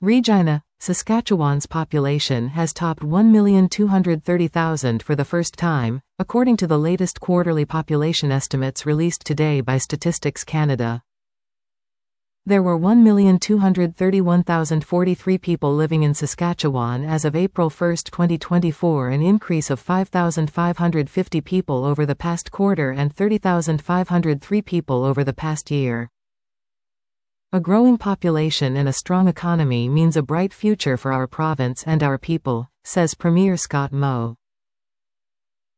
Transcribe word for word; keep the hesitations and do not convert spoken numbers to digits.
Regina, Saskatchewan's population has topped one million two hundred thirty thousand for the first time, according to the latest quarterly population estimates released today by Statistics Canada. There were one million two hundred thirty-one thousand forty-three people living in Saskatchewan as of April first, twenty twenty-four, an increase of five thousand five hundred fifty people over the past quarter and thirty thousand five hundred three people over the past year. A growing population and a strong economy means a bright future for our province and our people, says Premier Scott Moe.